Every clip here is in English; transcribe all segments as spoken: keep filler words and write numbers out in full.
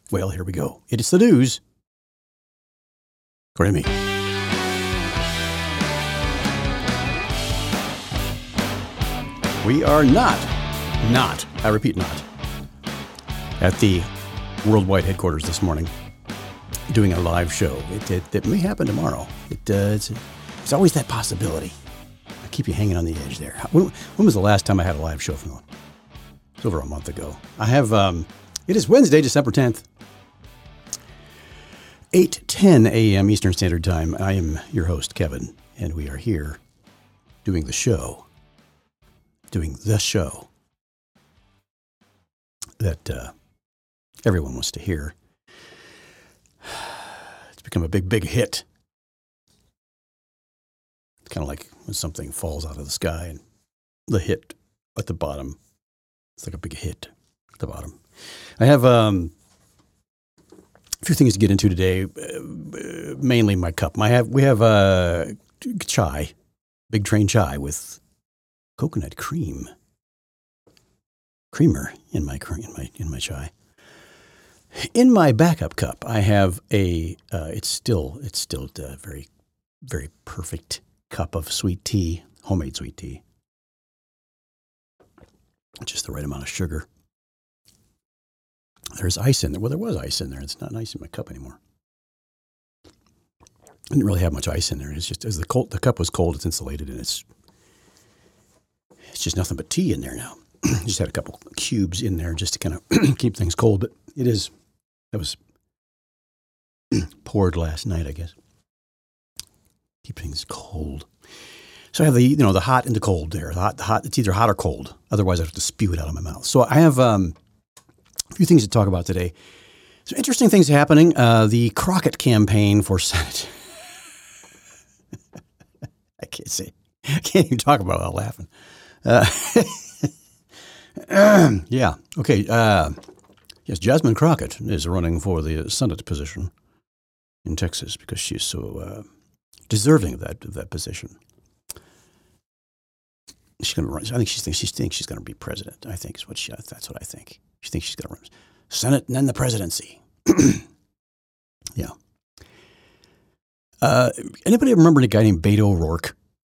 Well, here we go. It is the news. According to me. We are not, not, I repeat, not, at the worldwide headquarters this morning doing a live show. It, it, it may happen tomorrow. It, uh, it's, it's always that possibility. I keep you hanging on the edge there. When, when was the last time I had a live show from? It's over a month ago. I have, um, it is Wednesday, December tenth. eight ten a.m. Eastern Standard Time. I am your host, Kevin, and we are here doing the show, doing the show that uh, everyone wants to hear. It's become a big, big hit. It's kind of like when something falls out of the sky and the hit at the bottom. It's like a big hit at the bottom. I have... um. A few things to get into today, uh, mainly my cup. I have we have uh, chai, Big Train chai with coconut cream, creamer in my in my in my chai. In my backup cup, I have a. Uh, it's still it's still a very very perfect cup of sweet tea, homemade sweet tea. Just the right amount of sugar. There's ice in there. Well, there was ice in there. It's not ice in my cup anymore. I didn't really have much ice in there. It's just as the cold, the cup was cold, it's insulated, and it's it's just nothing but tea in there now. Just had a couple cubes in there just to kind of keep things cold. But it is that was poured last night, I guess. Keep things cold. So I have the you know the hot and the cold there. The hot, the hot. It's either hot or cold. Otherwise, I have to spew it out of my mouth. So I have. Um, A few things to talk about today. Some interesting things happening. Uh, the Crockett campaign for Senate. I can't say. I can't even talk about it without laughing. Uh, yeah. Okay. Uh, yes, Jasmine Crockett is running for the Senate position in Texas because she's so uh, deserving of that of that position. She's going to run. I think she thinks she thinks she's going to be president. I think is what she. That's what I think. She thinks she's going to run Senate and then the presidency. Yeah. Uh, anybody remember a guy named Beto O'Rourke?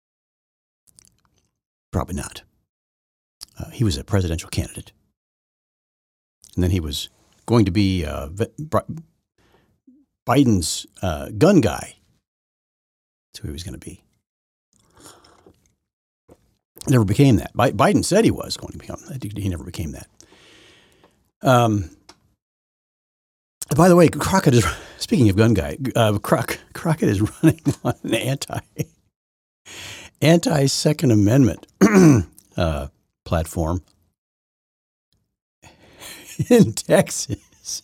Probably not. Uh, he was a presidential candidate. And then he was going to be uh, Biden's uh, gun guy. That's who he was going to be. Never became that. Biden said he was going to become that. He never became that. Um. By the way, Crockett is, speaking of gun guy, uh, Croc, Crockett is running on an anti, anti-Second Amendment uh, platform in Texas.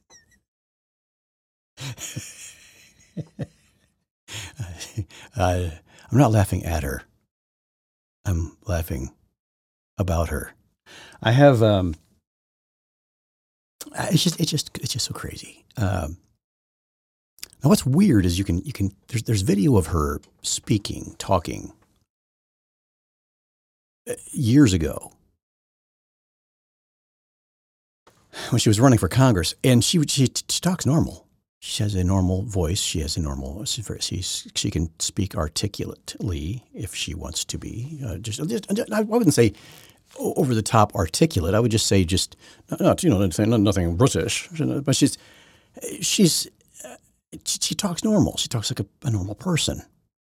uh, I'm not laughing at her. I'm laughing about her. I have, um, it's just, it's just, it's just so crazy. Um, now what's weird is you can, you can, there's, there's video of her speaking, talking years ago when she was running for Congress, and she, she, she talks normal. She has a normal voice. She has a normal, she, she can speak articulately if she wants to be. Uh, just, just, I wouldn't say over the top articulate. I would just say just, not, you know, nothing, nothing British, but she's, she's, uh, she, she talks normal. She talks like a, a normal person.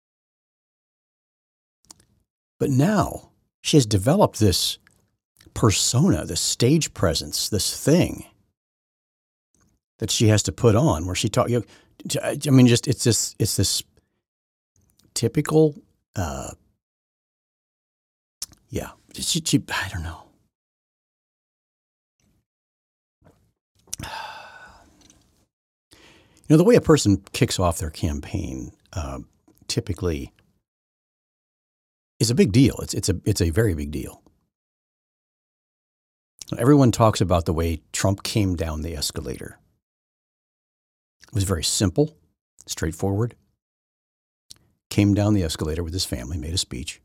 But now she has developed this persona, this stage presence, this thing that she has to put on where she talk, you know, I mean, just, it's this, it's this typical, uh, yeah, she, she, I don't know. You know, the way a person kicks off their campaign, uh, typically is a big deal. It's, it's a, it's a very big deal. Everyone talks about the way Trump came down the escalator. It was very simple, straightforward. Came down the escalator with his family, made a speech.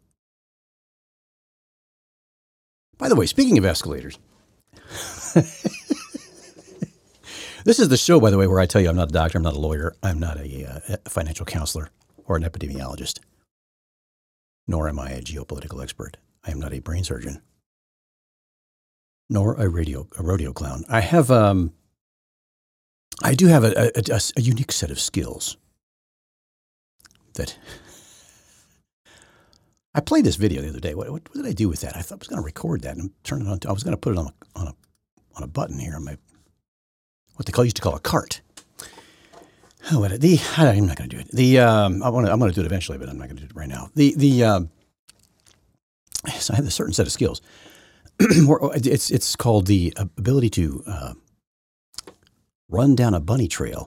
By the way, speaking of escalators, This is the show, by the way, where I tell you I'm not a doctor, I'm not a lawyer, I'm not a, uh, a financial counselor or an epidemiologist, nor am I a geopolitical expert. I am not a brain surgeon, nor a radio a rodeo clown. I have, um, I do have a, a, a, a unique set of skills that I played this video the other day. What, what, what did I do with that? I thought I was going to record that and turn it on. To, I was going to put it on a, on a on a button here on my what they call used to call a cart. Oh, what the I'm not going to do it. The um, I want to I'm going to do it eventually, but I'm not going to do it right now. The the um, so I have a certain set of skills. it's it's called the ability to uh, run down a bunny trail.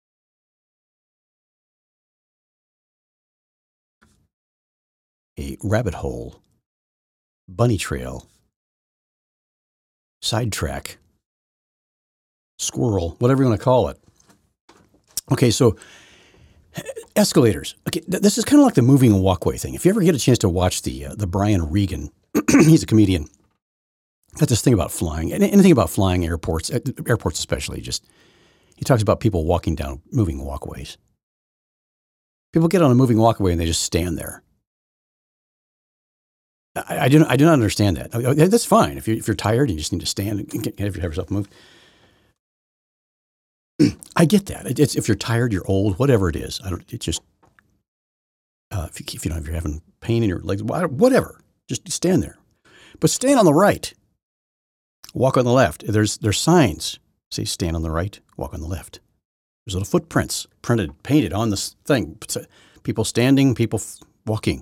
A rabbit hole, bunny trail, sidetrack, squirrel, whatever you want to call it. Okay, so escalators. Okay, th- this is kind of like the moving walkway thing. If you ever get a chance to watch the uh, the Brian Regan, he's a comedian. Got this thing about flying, anything about flying airports, airports especially. Just he talks about people walking down moving walkways. People get on a moving walkway and they just stand there. I, I do. I do not understand that. That's fine if you're if you're tired and you just need to stand and get, have yourself moved. I get that. It's if you're tired, you're old, whatever it is. I don't. It's just uh, if you if you know if you're having pain in your legs, whatever, just stand there. But stand on the right. Walk on the left. There's there's signs say stand on the right, walk on the left. There's little footprints printed, painted on this thing. People standing, people walking.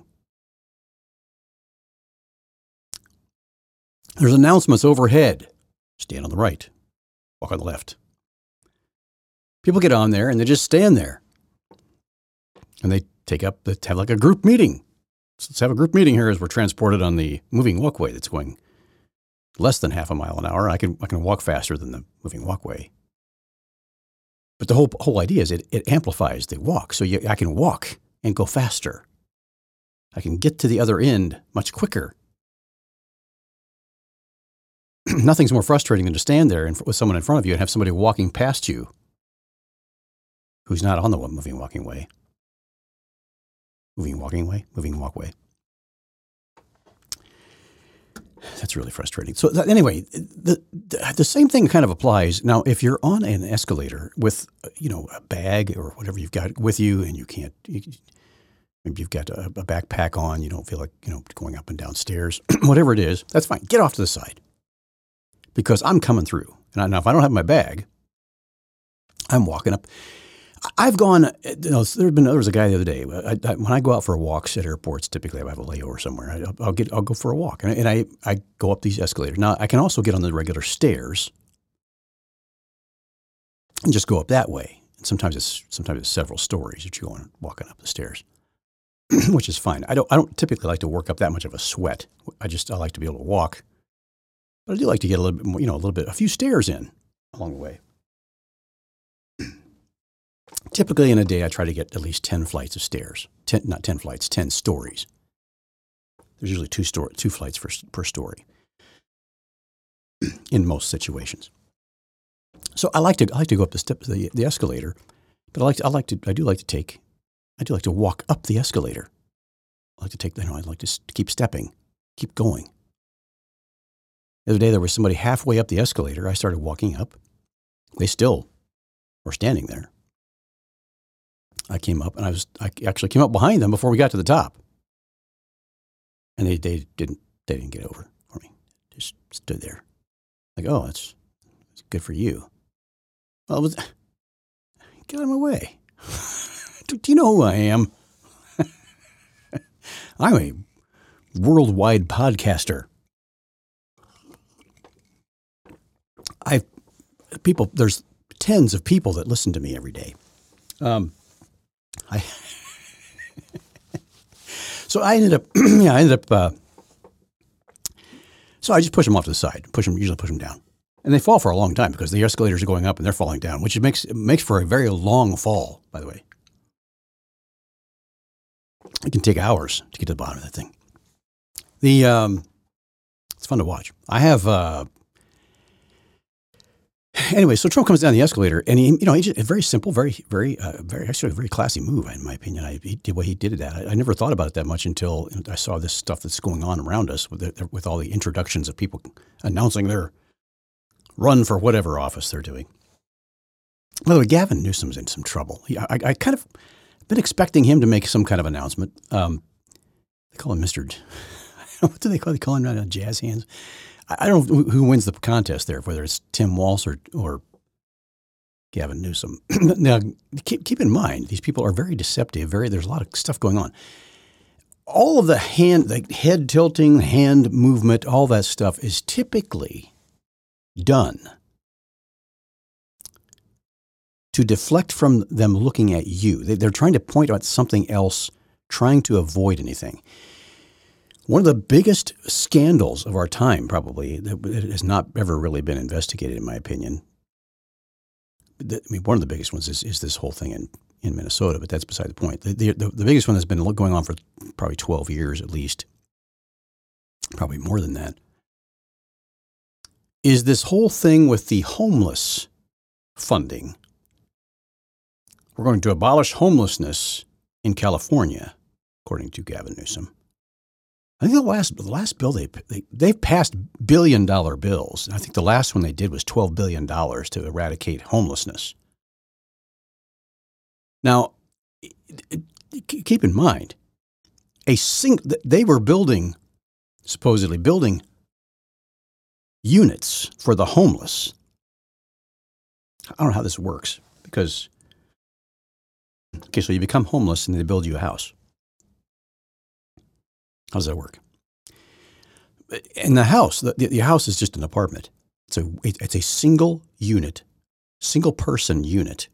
There's announcements overhead. Stand on the right, walk on the left. People get on there and they just stand there. And they take up, they have like a group meeting. So let's have a group meeting here as we're transported on the moving walkway that's going less than half a mile an hour. I can I can walk faster than the moving walkway. But the whole whole idea is it, it amplifies the walk. So you, I can walk and go faster. I can get to the other end much quicker. Nothing's more frustrating than to stand there and, with someone in front of you and have somebody walking past you who's not on the moving walking way. Moving walking way, moving walkway. That's really frustrating. So that, anyway, the, the the same thing kind of applies. Now, if you're on an escalator with, you know, a bag or whatever you've got with you and you can't, you, maybe you've got a, a backpack on, you don't feel like, you know, going up and down stairs, whatever it is, that's fine. Get off to the side. Because I'm coming through. And now if I don't have my bag, I'm walking up. I've gone, you know, there, been, there was a guy the other day. I, I, when I go out for walks at airports, typically I have a layover somewhere. I, I'll get, I'll go for a walk. And, and I, I go up these escalators. Now, I can also get on the regular stairs and just go up that way. And sometimes it's sometimes it's several stories that you go on walking up the stairs, which is fine. I don't I don't typically like to work up that much of a sweat. I just I like to be able to walk. But I do like to get a little bit more, you know, a little bit, a few stairs in along the way. Typically in a day, I try to get at least ten flights of stairs. Ten, not ten flights, ten stories. There's usually two story, two flights for, per story in most situations. So I like to I like to go up the step the, the escalator, but I like to, I like to I do like to take I do like to walk up the escalator. I like to take you know I like to keep stepping, keep going. The other day, there was somebody halfway up the escalator. I started walking up. They still were standing there. I came up, and I was I actually came up behind them before we got to the top. And they, they didn't they didn't get over for me. Just stood there. Like, oh, that's, that's good for you. Well, it was, get out of my way. do, do you know who I am? I'm a worldwide podcaster. I people there's tens of people that listen to me every day. Um, I so I ended up yeah I ended up uh, so I just push them off to the side, push them usually push them down, and they fall for a long time because the escalators are going up and they're falling down, which makes it makes for a very long fall. By the way, it can take hours to get to the bottom of that thing. The um, it's fun to watch. I have. Uh, anyway, so Trump comes down the escalator, and he, you know, he just, very simple, very, very, uh, very, actually a very classy move, in my opinion. I, he did what he did at that. I, I never thought about it that much until I saw this stuff that's going on around us with the, with all the introductions of people announcing their run for whatever office they're doing. By the way, Gavin Newsom's in some trouble. He, I, I kind of been expecting him to make some kind of announcement. Um, they call him Mister What do they call? They call him uh, Jazz Hands. I don't know who wins the contest there, whether it's Tim Walz or, or Gavin Newsom. Now, keep, keep in mind, these people are very deceptive. Very, there's a lot of stuff going on. All of the hand, the head tilting, hand movement, all that stuff is typically done to deflect from them looking at you. They, they're trying to point out something else, trying to avoid anything. One of the biggest scandals of our time, probably, that has not ever really been investigated, in my opinion. I mean, one of the biggest ones is, is this whole thing in, in Minnesota, but that's beside the point. The, the, the biggest one has been going on for probably twelve years at least, probably more than that, is this whole thing with the homeless funding. We're going to abolish homelessness in California, according to Gavin Newsom. I think the last the last bill they, they they've passed billion dollar bills. I think the last one they did was twelve billion dollars to eradicate homelessness. Now, keep in mind, a sing they were building, supposedly building units for the homeless. I don't know how this works because okay, so you become homeless and they build you a house. How does that work? In the house, the, the house is just an apartment. It's a, it's a single unit, single person unit.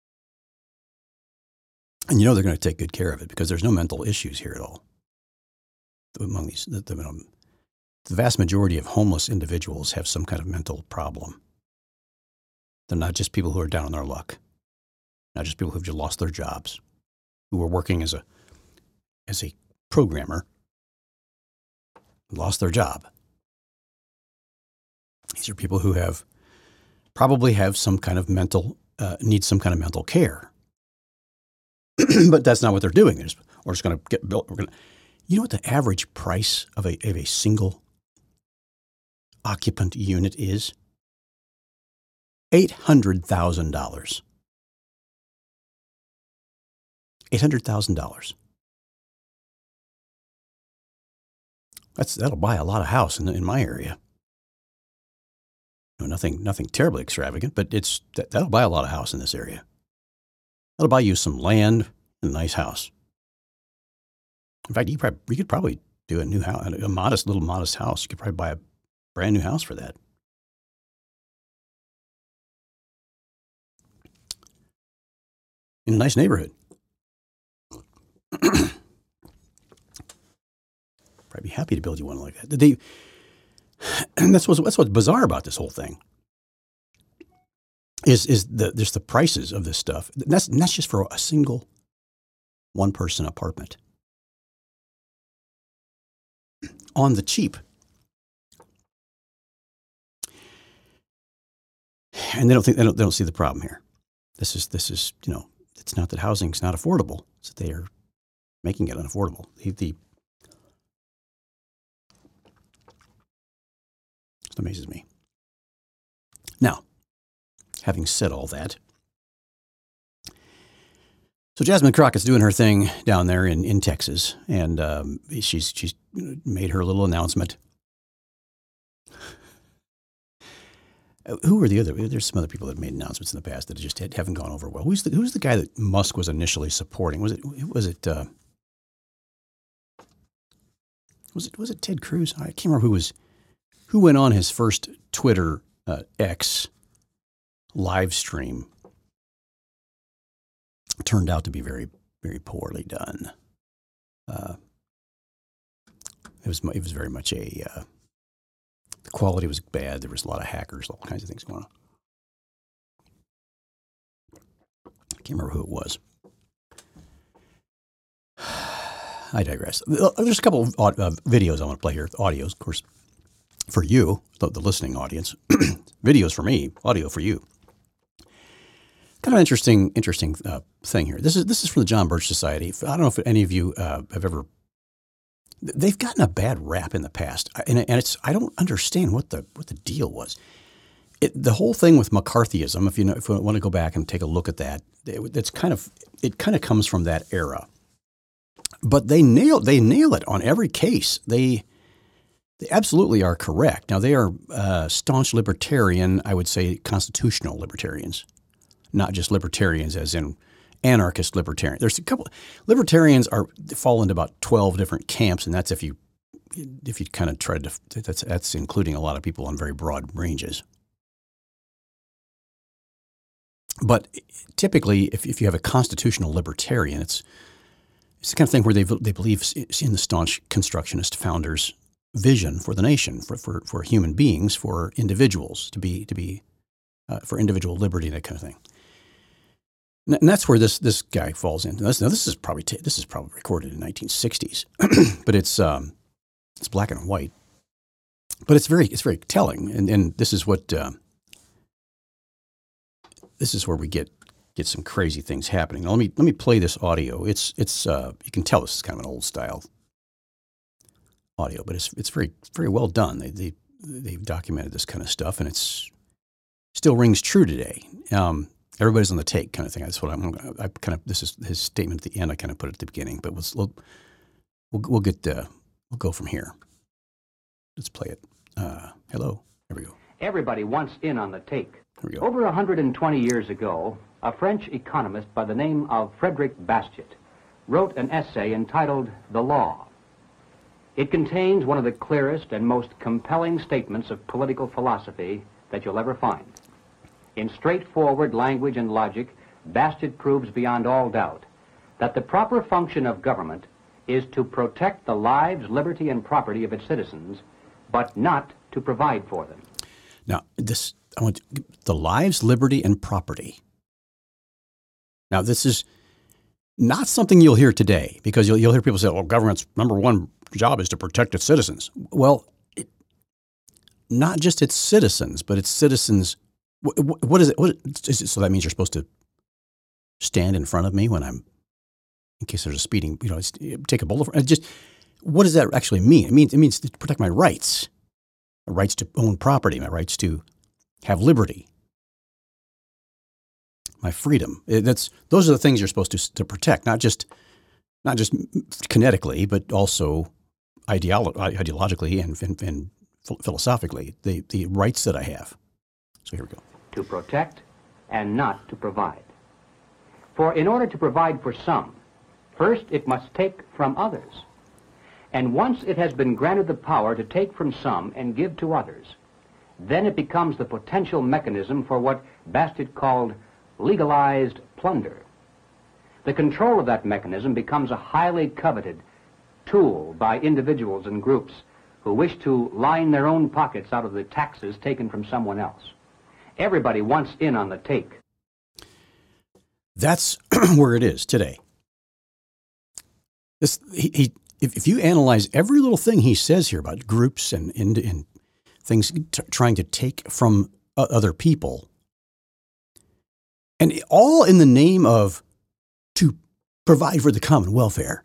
And you know they're going to take good care of it because there's no mental issues here at all. Among these, the, the, um, the vast majority of homeless individuals have some kind of mental problem. They're not just people who are down on their luck, not just people who've just lost their jobs, who were working as a as a programmer, lost their job. These are people who have probably have some kind of mental, uh, need some kind of mental care. But that's not what they're doing. They're just, we're just going to get built. We're going to, you know what the average price of a, of a single occupant unit is? eight hundred thousand dollars. eight hundred thousand dollars. That's that'll buy a lot of house in in my area. No, nothing nothing terribly extravagant, but it's that, that'll buy a lot of house in this area. That'll buy you some land and a nice house. In fact, you probably you could probably do a new house, a modest little modest house. You could probably buy a brand new house for that. In a nice neighborhood. I'd be happy to build you one like that. They, and that's what's that's what's bizarre about this whole thing. Is is the just the prices of this stuff? That's and that's just for a single, one person apartment. On the cheap, and they don't think they don't they don't see the problem here. This is this is you know it's not that housing's not affordable; it's that they are making it unaffordable. The, the It amazes me. Now, having said all that, so Jasmine Crockett's doing her thing down there in, in Texas, and um, she's she's made her little announcement. Who are the other? There's some other people that have made announcements in the past that just haven't gone over well. Who's the Who's the guy that Musk was initially supporting? Was it was it uh, was it was it Ted Cruz? I can't remember who was. Who went on his first Twitter uh, X live stream? Turned out to be very, very poorly done. Uh, it was it was very much a uh, the quality was bad. There was a lot of hackers, all kinds of things going on. I can't remember who it was. I digress. There's a couple of uh, videos I want to play here, audios, of course. for you, the, the listening audience. Videos for me, audio for you. Kind of interesting, interesting uh, thing here. This is this is from the John Birch Society. I don't know if any of you uh, have ever. They've gotten a bad rap in the past, and, and it's I don't understand what the what the deal was. It, the whole thing with McCarthyism, if you know, if you want to go back and take a look at that, it, it's kind of it kind of comes from that era. But they nail they nail it on every case. They they absolutely are correct. Now they are uh, staunch libertarian, I would say constitutional libertarians, not just libertarians as in anarchist libertarian. There's a couple libertarians are fall into about twelve different camps, and that's if you if you kind of try to that's that's including a lot of people on very broad ranges. But typically, if if you have a constitutional libertarian, it's it's the kind of thing where they they believe in the staunch constructionist founders' vision for the nation, for for, for human beings, for individuals to be to be uh, for individual liberty, that kind of thing. And that's where this this guy falls in. Now this, now this is probably t- this is probably recorded in the nineteen sixties, but it's um, it's black and white. But it's very it's very telling, and and this is what uh, this is where we get get some crazy things happening. Now, let me let me play this audio. It's it's uh, you can tell this is kind of an old style audio, but it's it's very very well done. They they they've documented this kind of stuff, and it's still rings true today. Um, Everybody's on the take, kind of thing. That's what I'm. I kind of. This is his statement at the end. I kind of put it at the beginning, but we'll we'll we'll, we'll get uh, we'll go from here. Let's play it. Uh, hello. Here we go. Everybody wants in on the take. Here we go. Over one hundred twenty years ago, a French economist by the name of Frederick Bastiat wrote an essay entitled "The Law." It contains one of the clearest and most compelling statements of political philosophy that you'll ever find. In straightforward language and logic, Bastiat proves beyond all doubt that the proper function of government is to protect the lives, liberty, and property of its citizens, but not to provide for them. Now, this I want to, the lives, liberty, and property. Now, this is not something you'll hear today, because you'll, you'll hear people say, "Well, government's number one job is to protect its citizens." Well, it, not just its citizens, but its citizens. What, what is it? What is it? So that means you're supposed to stand in front of me when I'm, in case there's a speeding, you know, take a bullet. Just what does that actually mean? It means it means to protect my rights, my rights to own property, my rights to have liberty, my freedom. That's those are the things you're supposed to to protect, not just not just kinetically, but also ideolo- ideologically and, and, and philosophically. The the rights that I have. So here we go. To protect and not to provide. For in order to provide for some, first it must take from others. And once it has been granted the power to take from some and give to others, then it becomes the potential mechanism for what Bastiat called legalized plunder. The control of that mechanism becomes a highly coveted tool by individuals and groups who wish to line their own pockets out of the taxes taken from someone else. Everybody wants in on the take. That's where it is today. This, he, he, if, if you analyze every little thing he says here about groups and, and, and things t- trying to take from uh, other people, and all in the name of to provide for the common welfare.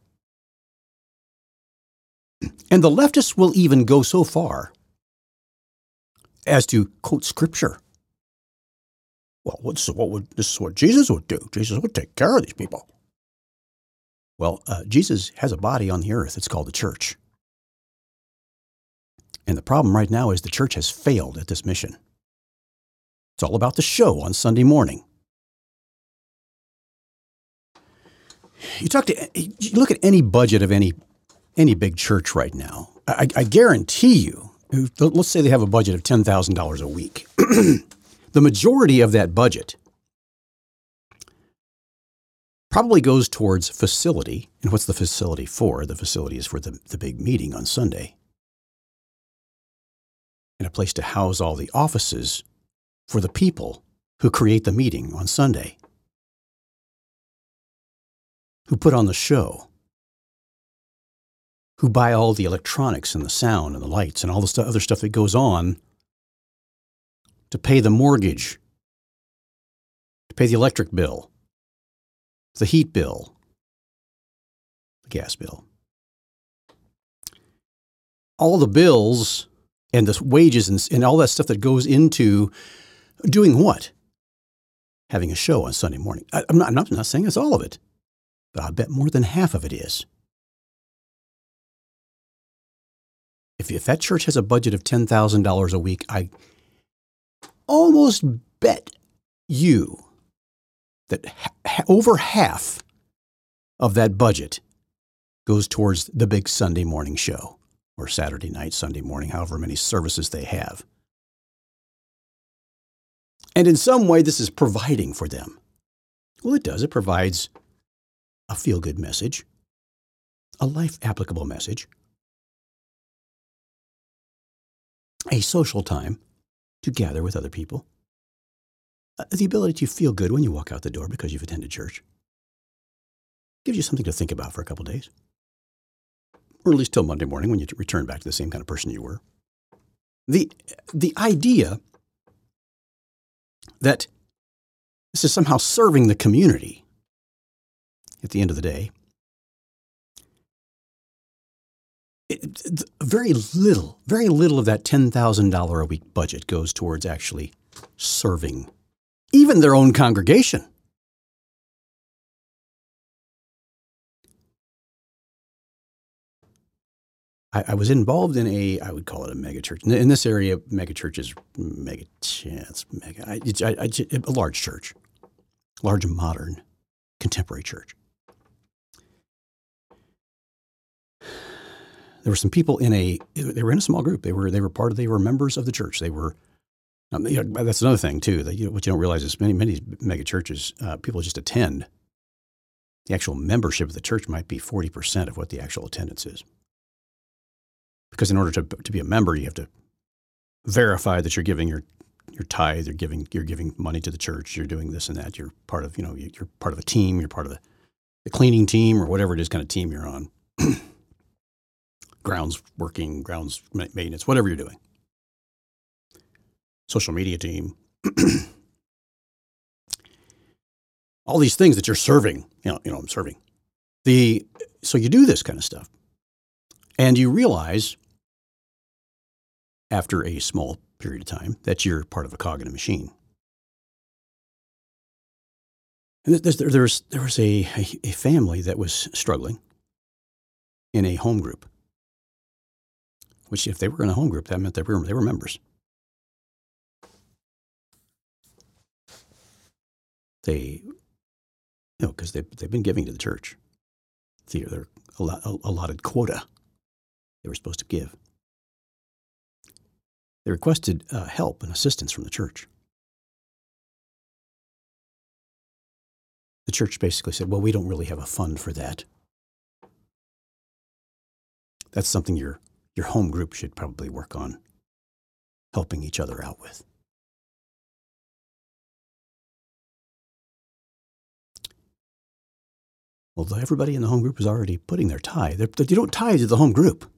And the leftists will even go so far as to quote scripture. Well, what's, what would, this is what Jesus would do. Jesus would take care of these people. Well, uh, Jesus has a body on the earth. It's called the church. And the problem right now is the church has failed at this mission. It's all about the show on Sunday morning. You talk to, you look at any budget of any any big church right now. I, I guarantee you, let's say they have a budget of ten thousand dollars a week. The majority of that budget probably goes towards facility. And what's the facility for? The facility is for the, the big meeting on Sunday. And a place to house all the offices for the people who create the meeting on Sunday, who put on the show, who buy all the electronics and the sound and the lights and all the stu- other stuff that goes on to pay the mortgage, to pay the electric bill, the heat bill, the gas bill. All the bills and the wages and, and all that stuff that goes into doing what? Having a show on Sunday morning. I, I'm, not, I'm not saying it's all of it, but I bet more than half of it is. If, if that church has a budget of ten thousand dollars a week, I almost bet you that ha- over half of that budget goes towards the big Sunday morning show or Saturday night, Sunday morning, however many services they have. And in some way, this is providing for them. Well, it does. It provides a feel-good message, a life-applicable message, a social time to gather with other people, uh, the ability to feel good when you walk out the door because you've attended church. Gives you something to think about for a couple days, or at least till Monday morning when you return back to the same kind of person you were. The, the idea that this is somehow serving the community at the end of the day, it, it, very little, very little of that ten thousand dollars a week budget goes towards actually serving even their own congregation. I, I was involved in a, I would call it a megachurch. In, in this area, megachurch is mega, yeah, it's mega, I, it's, I, I, a large church, large modern contemporary church. There were some people in a, they were in a small group. They were, they were part of, they were members of the church. They were, um, you know, that's another thing too, that you know, what you don't realize is many, many mega churches, uh, people just attend. The actual membership of the church might be forty percent of what the actual attendance is. Because in order to to be a member, you have to verify that you're giving your your tithe, you're giving you're giving money to the church, you're doing this and that. You're part of, you know, you're part of a team, you're part of the, the cleaning team or whatever it is kind of team you're on. Grounds working, grounds maintenance, whatever you're doing. Social media team. All these things that you're serving, you know, you know, I'm serving. The so you do this kind of stuff. And you realize after a small period of time that you're part of a cog in a machine. And there, there was, there was a, a, a family that was struggling in a home group, which if they were in a home group, that meant they were, they were members. They, you know, because they, they've been giving to the church. They're, they're allotted quota they were supposed to give. They requested uh, help and assistance from the church. The church basically said, well, we don't really have a fund for that. That's something your your home group should probably work on helping each other out with. Well, everybody in the home group is already putting their tithe. They're, you don't tithe to the home group.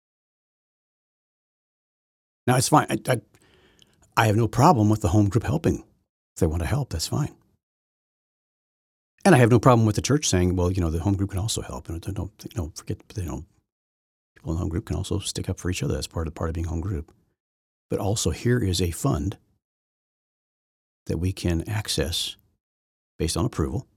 Now, it's fine. I, I, I have no problem with the home group helping. If they want to help, that's fine. And I have no problem with the church saying, well, you know, the home group can also help. And don't, you know, forget, you know, people in the home group can also stick up for each other. That's part of, part of being home group. But also here is a fund that we can access based on approval.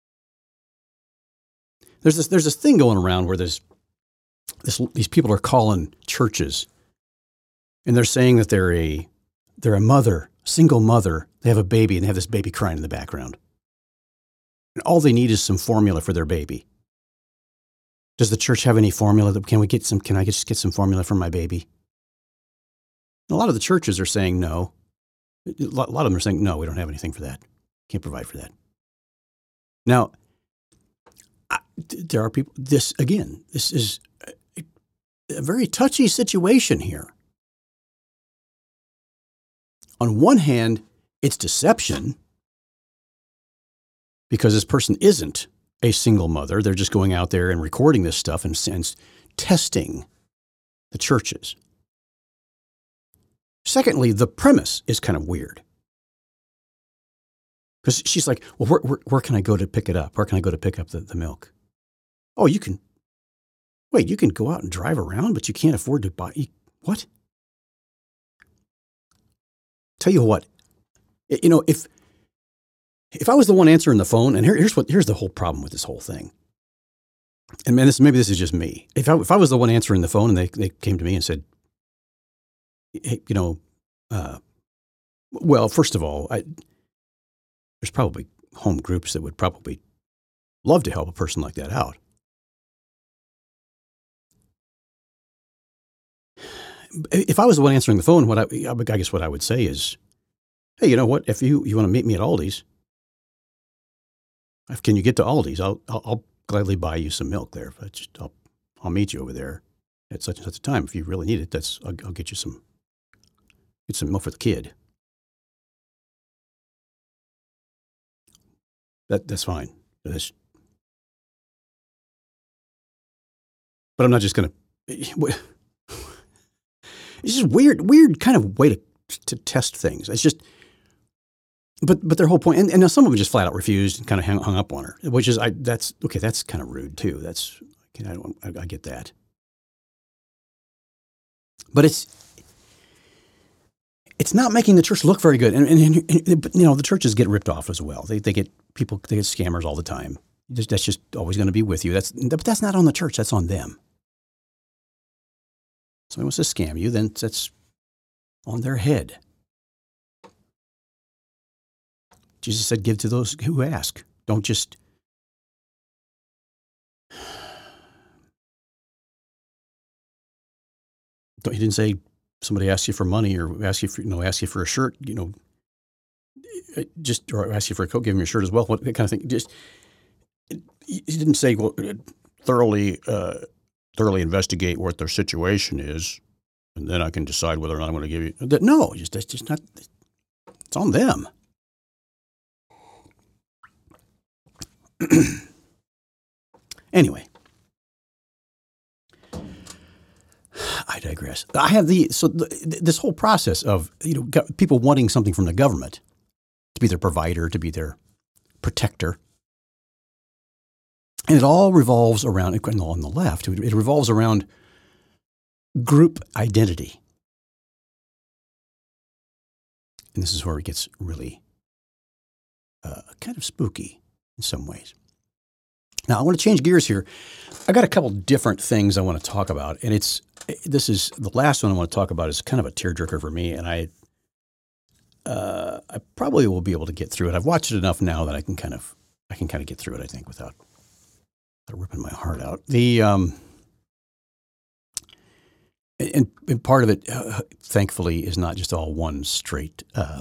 There's this, there's this thing going around where there's this, these people are calling churches and they're saying that they're a, they're a mother, single mother. They have a baby and they have this baby crying in the background. And all they need is some formula for their baby. Does the church have any formula that can we get some, can I just get some formula for my baby? And a lot of the churches are saying no. A lot of them are saying, no, we don't have anything for that. Can't provide for that. Now, I, there are people, this, again, this is a, a very touchy situation here. On one hand, it's deception because this person isn't a single mother. They're just going out there and recording this stuff and, and testing the churches. Secondly, the premise is kind of weird. Because she's like, well, where, where, where can I go to pick it up? Where can I go to pick up the, the milk? Oh, you can, wait, you can go out and drive around, but you can't afford to buy, what? Tell you what, you know, if if I was the one answering the phone, and here, here's what here's the whole problem with this whole thing. And man, this maybe this is just me. If I if I was the one answering the phone and they, they came to me and said, hey, you know, uh, well, first of all, I, there's probably home groups that would probably love to help a person like that out. If I was the one answering the phone, what I, I guess what I would say is, hey, you know what? If you, you want to meet me at Aldi's, if, can you get to Aldi's? I'll, I'll I'll gladly buy you some milk there. But just, I'll I'll meet you over there at such and such a time. If you really need it, that's I'll, I'll get you some get some milk for the kid. That that's fine. That's, but I'm not just gonna. It's just weird, weird kind of way to to test things. It's just, but but their whole point, and, and now some of them just flat out refused and kind of hung, hung up on her, which is I that's okay. That's kind of rude too. That's I don't I, I get that, but it's it's not making the church look very good, and, and, and, and you know the churches get ripped off as well. They they get people they get scammers all the time. That's just always going to be with you. That's but that's not on the church. That's on them. Somebody wants to scam you, then that's on their head. Jesus said, give to those who ask. Don't just... Don't, he didn't say somebody asks you for money or ask you for, you know, ask you for a shirt, you know, just, or ask you for a coat, give him your shirt as well, what kind of thing. Just, he didn't say, well, thoroughly... Uh, thoroughly investigate what their situation is, and then I can decide whether or not I'm going to give you. That, no, just that's just not. It's on them. Anyway, I digress. I have the so the, this whole process of you know people wanting something from the government to be their provider, to be their protector. And it all revolves around, on the left, it revolves around group identity. And this is where it gets really uh, kind of spooky in some ways. Now, I want to change gears here. I got a couple different things I want to talk about. And it's this is the last one I want to talk about is kind of a tearjerker for me. And I, uh, I probably will be able to get through it. I've watched it enough now that I can kind of, I can kind of get through it, I think, without ripping my heart out. The um, and, and part of it, uh, thankfully, is not just all one straight uh,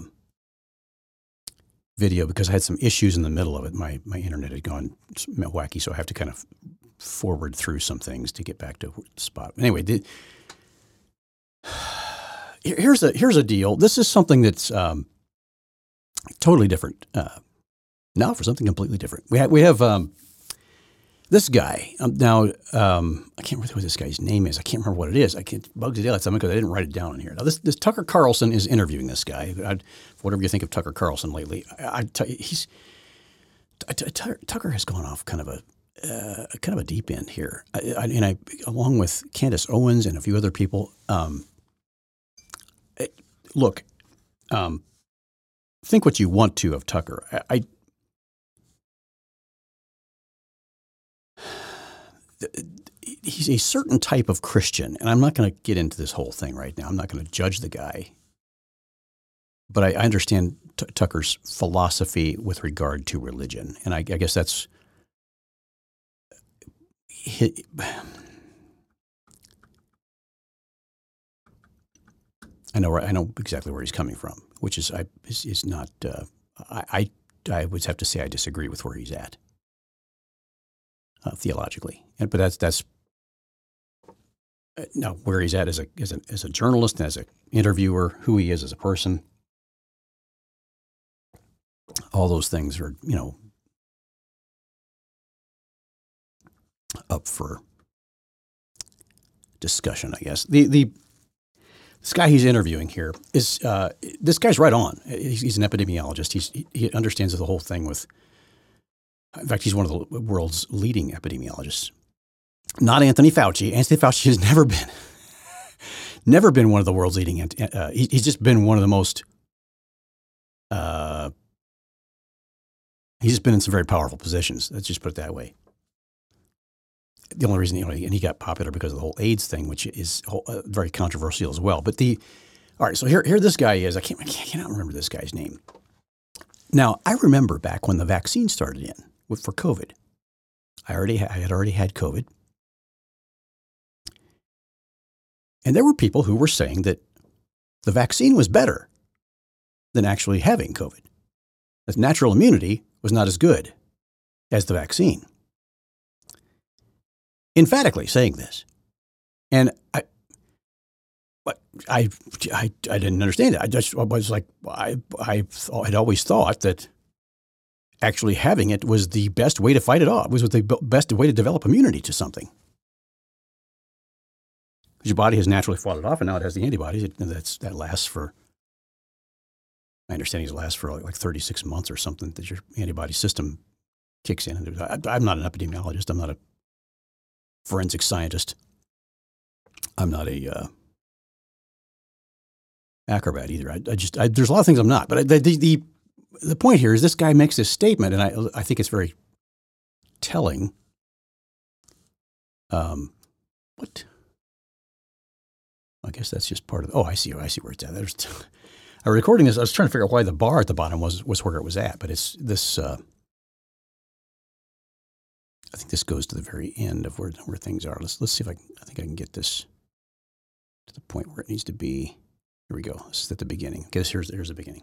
video because I had some issues in the middle of it. My my internet had gone wacky, so I have to kind of forward through some things to get back to the spot. Anyway, the, here's a here's a deal. This is something that's um, totally different. Uh, now for something completely different. We have we have. Um, This guy, um, now, um, I can't remember what this guy's name is. I can't remember what it is. I can't bug the daylights out because I didn't write it down in here. Now, this, this Tucker Carlson is interviewing this guy. I, whatever you think of Tucker Carlson lately, I, I he's I, Tucker, Tucker has gone off kind of a uh, kind of a deep end here. I, I, and I, along with Candace Owens and a few other people, um, look, um, think what you want to of Tucker. I. I He's a certain type of Christian, and I'm not going to get into this whole thing right now. I'm not going to judge the guy. But I, I understand T- Tucker's philosophy with regard to religion, and I, I guess that's he, I know I know exactly where he's coming from, which is I is, is not uh, I, I I would have to say I disagree with where he's at. Uh, theologically, and, but that's that's uh, now where he's at as a as a as a journalist, as an interviewer, who he is as a person. All those things are, you know, up for discussion, I guess. The the this guy he's interviewing here is uh, this guy's right on. He's, he's an epidemiologist. He's, he, he understands the whole thing with. In fact, he's one of the world's leading epidemiologists. Not Anthony Fauci. Anthony Fauci has never been, never been one of the world's leading. Uh, he, he's just been one of the most. Uh, he's just been in some very powerful positions. Let's just put it that way. The only reason, you know, and he got popular because of the whole AIDS thing, which is uh, very controversial as well. But the, all right, so here, here this guy is. I can't, I cannot remember this guy's name. Now, I remember back when the vaccine started in with, for COVID. I already, I had already had COVID, and there were people who were saying that the vaccine was better than actually having COVID. That natural immunity was not as good as the vaccine. Emphatically saying this. And I, I, I, I didn't understand it. I just I was like, I, I had always thought that actually having it was the best way to fight it off, was the best way to develop immunity to something. Your body has naturally fought it off, and now it has the antibodies. It, that's, that lasts for, my understanding is it lasts for like thirty-six months or something, that your antibody system kicks in. And I, I'm not an epidemiologist. I'm not a forensic scientist. I'm not a uh, acrobat either. I, I just I, there's a lot of things I'm not. But I, the, the the point here is this guy makes this statement, and I I think it's very telling. Um, what? I guess that's just part of. Oh, I see. I see where it's at. There's. I'm recording this. I was trying to figure out why the bar at the bottom was was where it was at, but it's this. Uh, I think this goes to the very end of where where things are. Let's let's see if I can, I think I can get this to the point where it needs to be. Here we go. This is at the beginning. Okay, this, here's here's the beginning.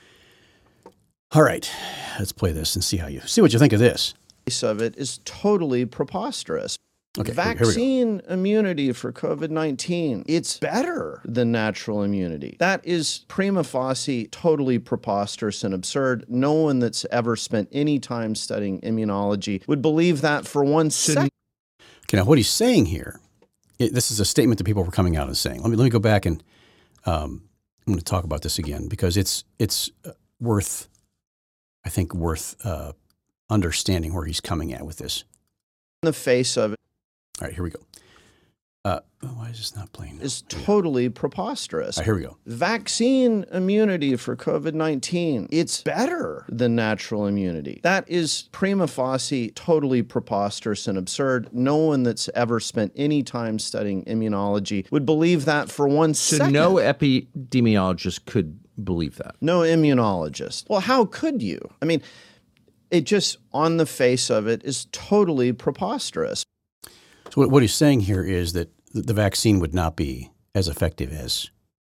All right, let's play this and see how you see what you think of this. Of it is totally preposterous. Okay, vaccine immunity for COVID nineteen, it's better than natural immunity. That is prima facie totally preposterous and absurd. No one that's ever spent any time studying immunology would believe that for one second. Okay, now what he's saying here, it, this is a statement that people were coming out and saying. Let me let me go back and um, I'm going to talk about this again because it's it's worth, I think, worth uh, understanding where he's coming at with this. In the face of it. All right, here we go. Uh, why is this not playing? Is totally preposterous. All right, here we go. Vaccine immunity for COVID nineteen, it's better than natural immunity. That is prima facie totally preposterous and absurd. No one that's ever spent any time studying immunology would believe that for one so second. No epidemiologist could believe that. No immunologist. Well, how could you? I mean, it just, on the face of it, is totally preposterous. So what he's saying here is that the vaccine would not be as effective as,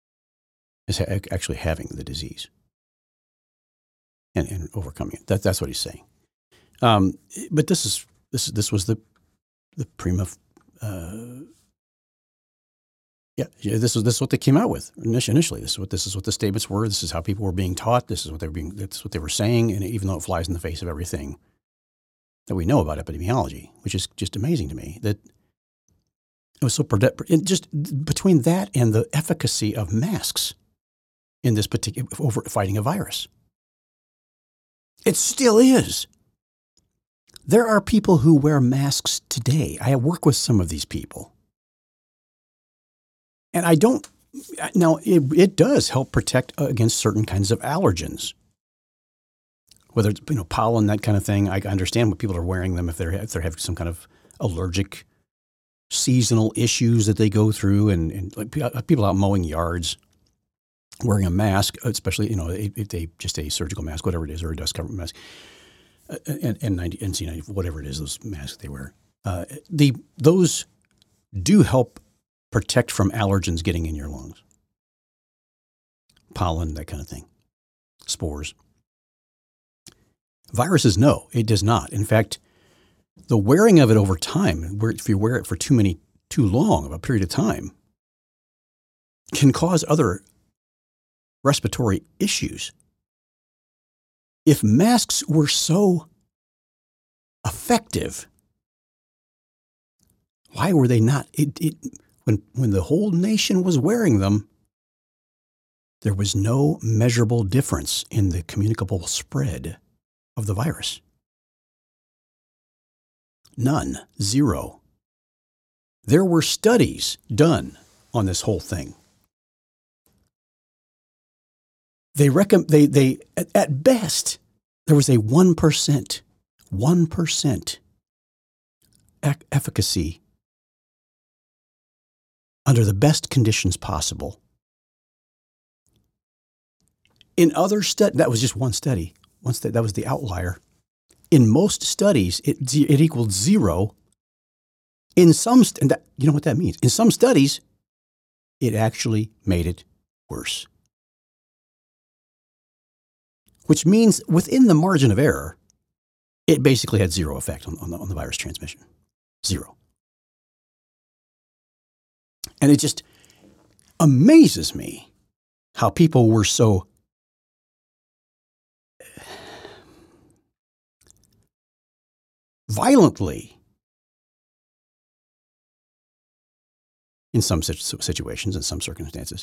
as actually having the disease and, and overcoming it. That, that's what he's saying. Um, but this is this this was the the prima. Uh, yeah, this was this is what they came out with initially. This is what this is what the statements were. This is how people were being taught. This is what they were being. That's what they were saying. And even though it flies in the face of everything that we know about epidemiology, which is just amazing to me, that it was so it just between that and the efficacy of masks in this particular over fighting a virus. It still is. There are people who wear masks today. I work with some of these people. And I don't, now it, it does help protect against certain kinds of allergens. Whether it's, you know, pollen, that kind of thing. I understand what people are wearing them if they're if they're having some kind of allergic seasonal issues that they go through, and, and like people out mowing yards wearing a mask, especially, you know, if they just a surgical mask, whatever it is, or a dust cover mask, uh, and N C ninety, whatever it is, those masks they wear. Uh, the those do help protect from allergens getting in your lungs, pollen, that kind of thing, spores. Viruses, no, it does not. In fact, the wearing of it over time, if you wear it for too many, too long of a period of time, can cause other respiratory issues. If masks were so effective, why were they not? It, it, when, when the whole nation was wearing them, there was no measurable difference in the communicable spread of the virus. None. Zero. There were studies done on this whole thing. They recommend, they, they, at, at best, there was a one percent, one percent ec- efficacy under the best conditions possible. In other studies, that was just one study. One stu- that was the outlier. In most studies, it, it equaled zero. In some, st- and that, you know what that means? In some studies, it actually made it worse. Which means within the margin of error, it basically had zero effect on, on, the, on the virus transmission. Zero. And it just amazes me how people were so violently, in some situations, in some circumstances,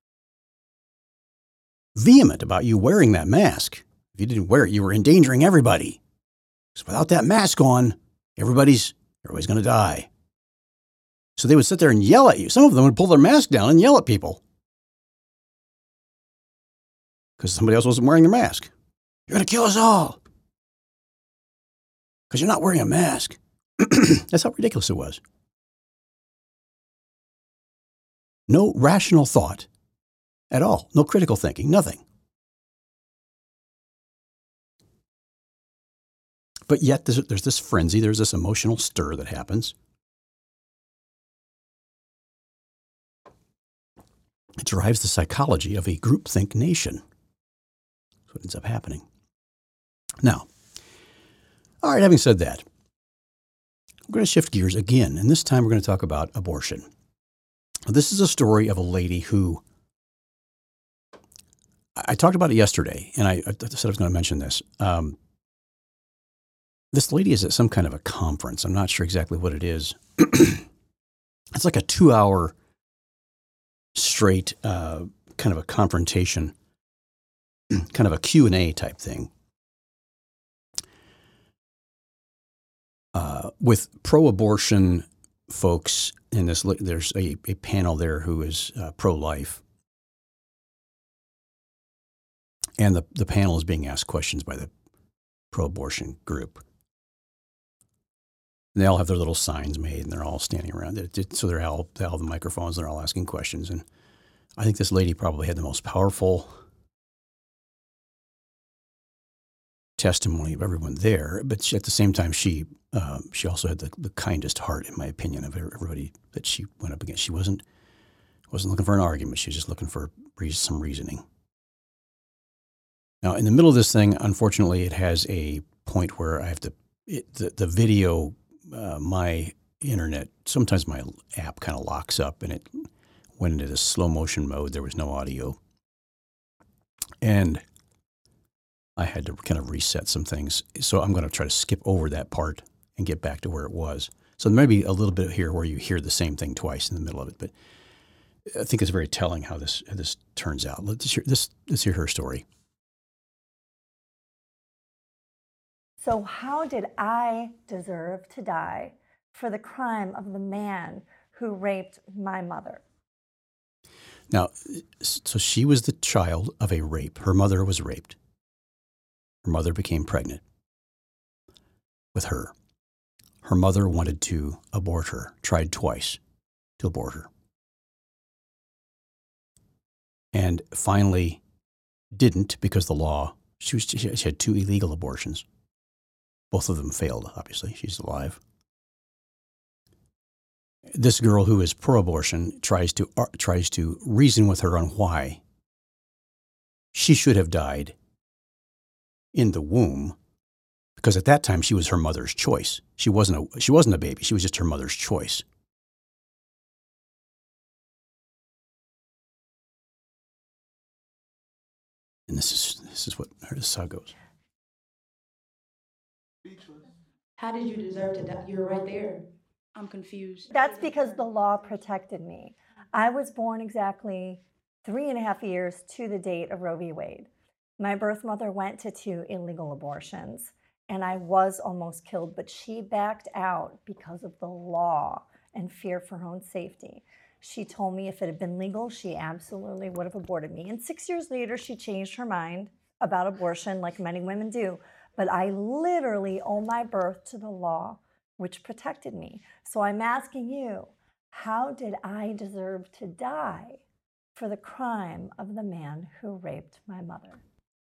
vehement about you wearing that mask. If you didn't wear it, you were endangering everybody. Because without that mask on, everybody's everybody's going to die. So they would sit there and yell at you. Some of them would pull their mask down and yell at people because somebody else wasn't wearing their mask. You're going to kill us all because you're not wearing a mask. That's how ridiculous it was. No rational thought at all. No critical thinking, nothing. But yet there's, there's this frenzy, there's this emotional stir that happens. It drives the psychology of a groupthink nation. That's what ends up happening. Now, all right, having said that, we're going to shift gears again, and this time we're going to talk about abortion. This is a story of a lady who, I talked about it yesterday, and I, I said I was going to mention this. Um, this lady is at some kind of a conference. I'm not sure exactly what it is. It's like a two-hour straight uh, kind of a confrontation, kind of a Q and A type thing uh, with pro-abortion folks. In this, there's a, a panel there who is uh, pro-life. And the, the panel is being asked questions by the pro-abortion group. And they all have their little signs made, and they're all standing around it. So they're all, they all have the microphones, and they're all asking questions. And I think this lady probably had the most powerful testimony of everyone there. But she, at the same time, she uh, she also had the, the kindest heart, in my opinion, of everybody that she went up against. She wasn't wasn't looking for an argument. She was just looking for some reasoning. Now, in the middle of this thing, unfortunately, it has a point where I have to, it, the, the video, uh, my internet, sometimes my app kind of locks up and it went into this slow motion mode. There was no audio. And I had to kind of reset some things. So I'm going to try to skip over that part and get back to where it was. So there may be a little bit here where you hear the same thing twice in the middle of it. But I think it's very telling how this, how this turns out. Let's hear, this, let's hear her story. So how did I deserve to die for the crime of the man who raped my mother? Now, so she was the child of a rape. Her mother was raped. Her mother became pregnant with her. Her mother wanted to abort her, tried twice to abort her. And finally didn't because the law, she, was, she had two illegal abortions. Both of them failed, obviously. She's alive. This girl who is pro-abortion tries to uh, tries to reason with her on why she should have died in the womb, because at that time she was her mother's choice. She wasn't a she wasn't a baby. She was just her mother's choice. And this is this is what this is how it goes. How did you deserve to die? You're right there. I'm confused. That's because the law protected me. I was born exactly three and a half years to the date of Roe v. Wade. My birth mother went to two illegal abortions, and I was almost killed, but she backed out because of the law and fear for her own safety. She told me if it had been legal, she absolutely would have aborted me. And six years later, she changed her mind about abortion, like many women do. But I literally owe my birth to the law, which protected me. So I'm asking you, how did I deserve to die for the crime of the man who raped my mother?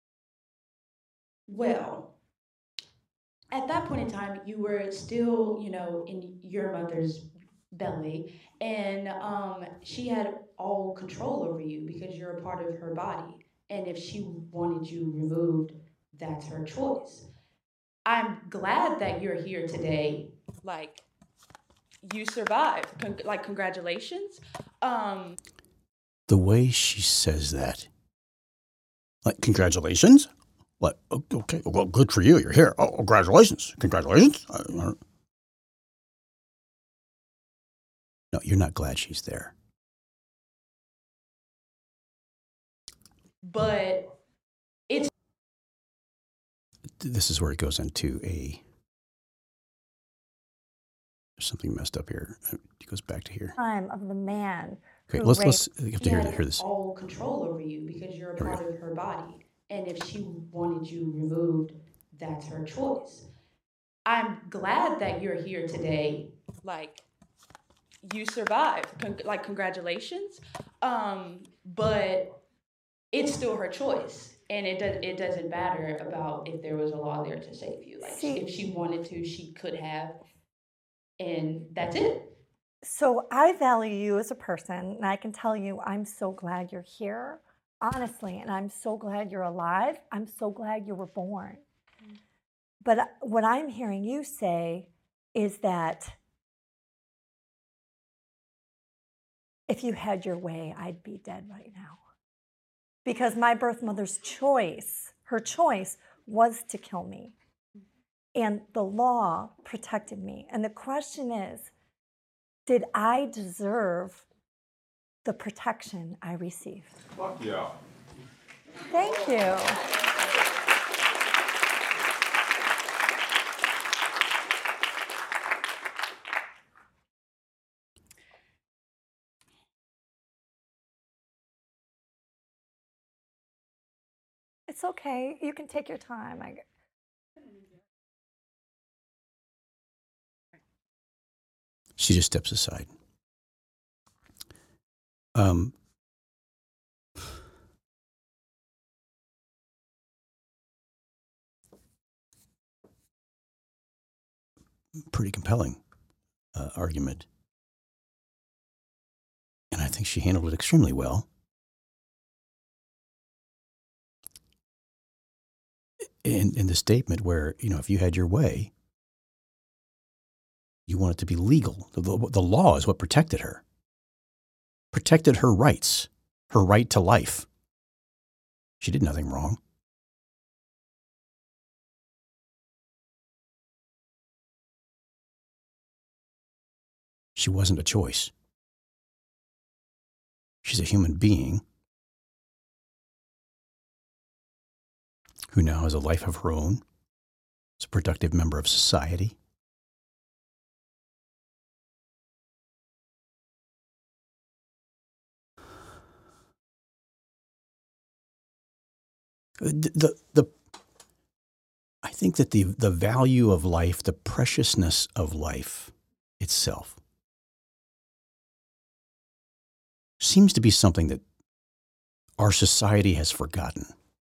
Well, at that point in time, you were still, you know, in your mother's belly, and um, she had all control over you because you're a part of her body. And if she wanted you removed, that's her choice. I'm glad that you're here today. Like, you survived. Con- like, congratulations. Um, The way she says that, like, congratulations? What? Okay, well, good for you. You're here. Oh, congratulations. Congratulations. Uh, uh, No, you're not glad she's there. but it's This is where it goes into a. There's something messed up here. It goes back to here. Crime of the man Okay, who let's raped. let's. You have to she hear, had hear this. all control over you because you're a Here we part of her body. And if she wanted you removed, that's her choice. I'm glad that you're here today. Like, you survived. Con- like, congratulations. Um, but it's still her choice. And it does it doesn't matter about if there was a law there to save you. Like, See- if she wanted to, she could have. And that's it. So I value you as a person, and I can tell you I'm so glad you're here, honestly, and I'm so glad you're alive. I'm so glad you were born. But uh, what I'm hearing you say is that if you had your way, I'd be dead right now. Because my birth mother's choice, her choice was to kill me. And the law protected me. And the question is, did I deserve the protection I received? Fuck yeah. Thank you. It's okay. You can take your time. I, She just steps aside. Um, pretty compelling uh, argument. And I think she handled it extremely well. In, in the statement where, you know, if you had your way, you want it to be legal. The, the, the law is what protected her. Protected her rights, her right to life. She did nothing wrong. She wasn't a choice. She's a human being who now has a life of her own. Is a productive member of society. The, the, the, I think that the, the value of life, the preciousness of life itself, seems to be something that our society has forgotten.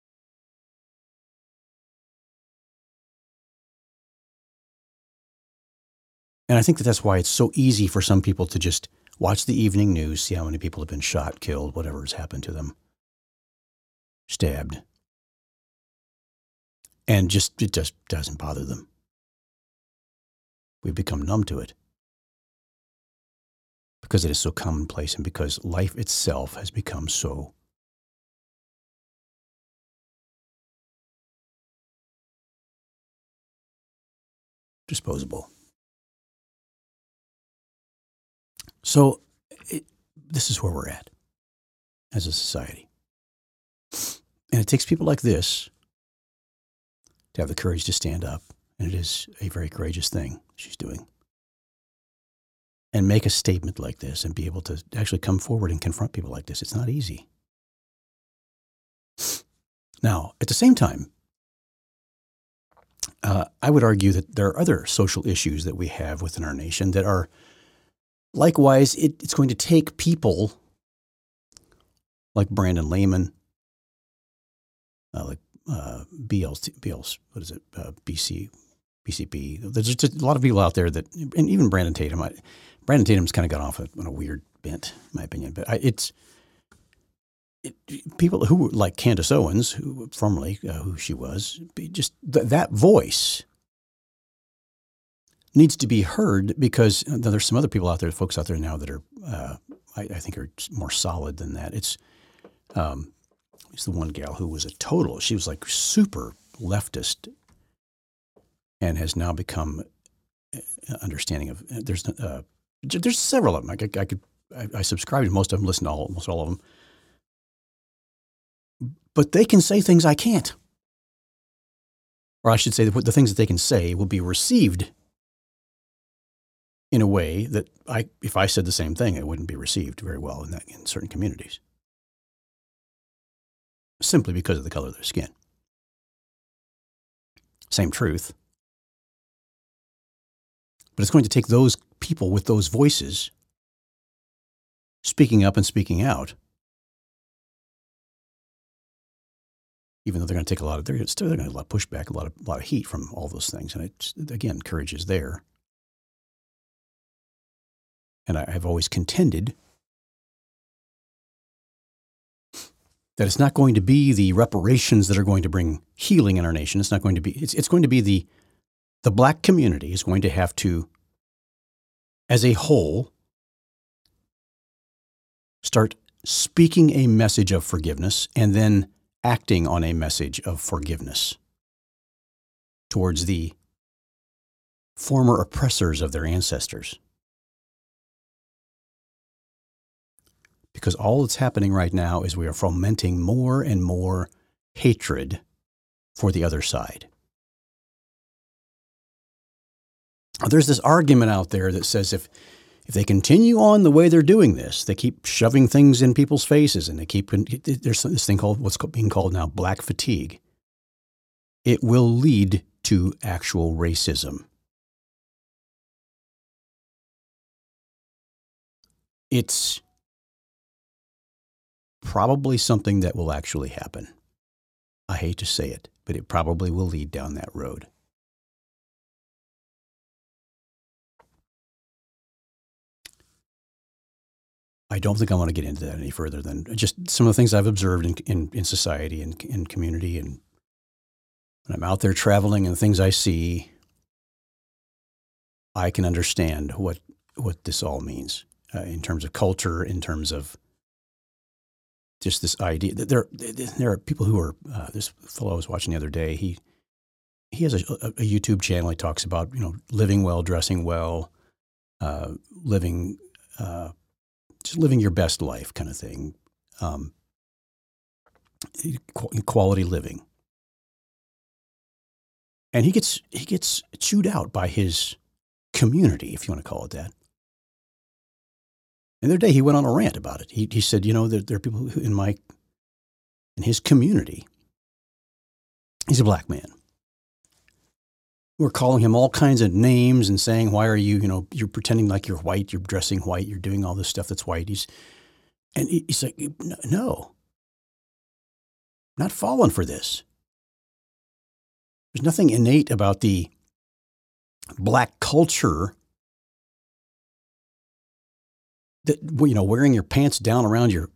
And I think that that's why it's so easy for some people to just watch the evening news, see how many people have been shot, killed, whatever has happened to them, stabbed. And just it just doesn't bother them. We've become numb to it because it is so commonplace and because life itself has become so disposable. So it, this is where we're at as a society. And it takes people like this to have the courage to stand up. And it is a very courageous thing she's doing. And make a statement like this and be able to actually come forward and confront people like this. It's not easy. Now, at the same time, uh, I would argue that there are other social issues that we have within our nation that are likewise, it, it's going to take people like Brandon Lehman, uh, like uh, B L, B L, what is it, uh, B C, B C P. There's just a lot of people out there that, and even Brandon Tatum. I, Brandon Tatum's kind of got off on a weird bent, in my opinion. But I, it's it, people who like Candace Owens, who formerly uh, who she was, just th- that voice needs to be heard, because there's some other people out there, folks out there now that are, uh, I, I think, are more solid than that. It's, um, it's the one gal who was a total. She was like super leftist, and has now become understanding of. There's, uh, there's several of them. I could, I could, I, I subscribe to most of them, listen to all, almost all of them. But they can say things I can't, or I should say, the things that they can say will be received in a way that I, if I said the same thing, it wouldn't be received very well in that, in certain communities, simply because of the color of their skin. Same truth. But it's going to take those people with those voices speaking up and speaking out, even though they're going to take a lot of, they're still they're going to get a lot of pushback, a lot of, a lot of heat from all those things. And it's, again, courage is there. And I have always contended that it's not going to be the reparations that are going to bring healing in our nation. It's not going to be, it's, it's going to be the, the black community is going to have to, as a whole, start speaking a message of forgiveness and then acting on a message of forgiveness towards the former oppressors of their ancestors. Because all that's happening right now is we are fomenting more and more hatred for the other side. There's this argument out there that says if if they continue on the way they're doing this, they keep shoving things in people's faces, and they keep, there's this thing called, what's being called now black fatigue. It will lead to actual racism. It's probably something that will actually happen. I hate to say it, but it probably will lead down that road. I don't think I want to get into that any further than just some of the things I've observed in in, in society and in community, and when I'm out there traveling and the things I see, I can understand what what this all means uh, in terms of culture, in terms of just this idea that there there are people who are. Uh, this fellow I was watching the other day, he he has a, a YouTube channel. He talks about you know living well, dressing well, uh, living. Uh, Just living your best life kind of thing, um, quality living. And he gets he gets chewed out by his community, if you want to call it that. And the other day he went on a rant about it. He he said, you know, there, there are people who in my in his community. He's a black man. We're calling him all kinds of names and saying, why are you, you know, you're pretending like you're white, you're dressing white, you're doing all this stuff that's white. He's, and he, he's like, no, not falling for this. There's nothing innate about the black culture that, you know, wearing your pants down around your,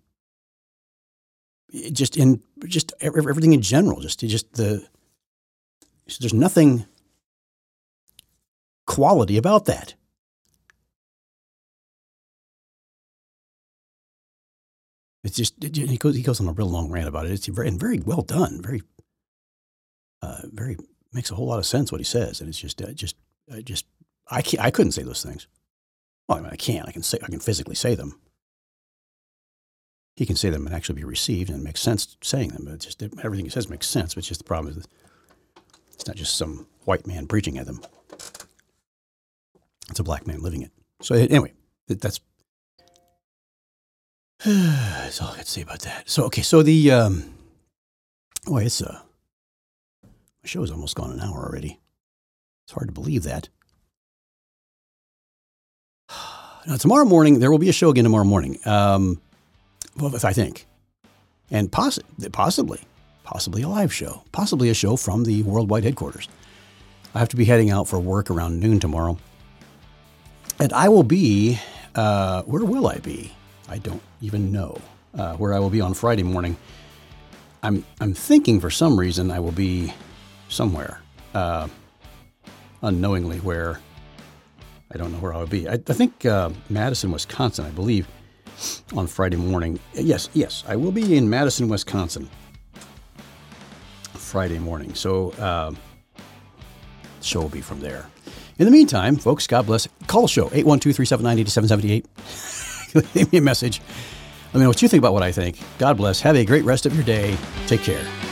just in, just everything in general, just, just the, there's nothing quality about that. It's just it, he goes he goes on a real long rant about it. It's very and very well done. Very, uh, very makes a whole lot of sense what he says, and it's just uh, just uh, just I can't, I couldn't say those things. Well, I mean, I can. I can say. I can physically say them. He can say them and actually be received, and it makes sense saying them. But it's just everything he says makes sense. But just the problem is, it's not just some white man preaching at them. It's a black man living it. So anyway, that's that's all I got to say about that. So okay, so the um, oh, it's uh, my show is almost gone an hour already. It's hard to believe that. Now tomorrow morning there will be a show again tomorrow morning. Um, well, I think, and poss- possibly, possibly a live show, possibly a show from the worldwide headquarters. I have to be heading out for work around noon tomorrow. And I will be, uh, where will I be? I don't even know uh, where I will be on Friday morning. I'm I'm thinking for some reason I will be somewhere, uh, unknowingly where, I don't know where I will be. I, I think uh, Madison, Wisconsin, I believe, on Friday morning. Yes, yes, I will be in Madison, Wisconsin, Friday morning. So uh, the show will be from there. In the meantime, folks, God bless. Call the show, eight one two, three seven nine, eight seven seven eight. Leave me a message. Let me know what you think about what I think. God bless. Have a great rest of your day. Take care.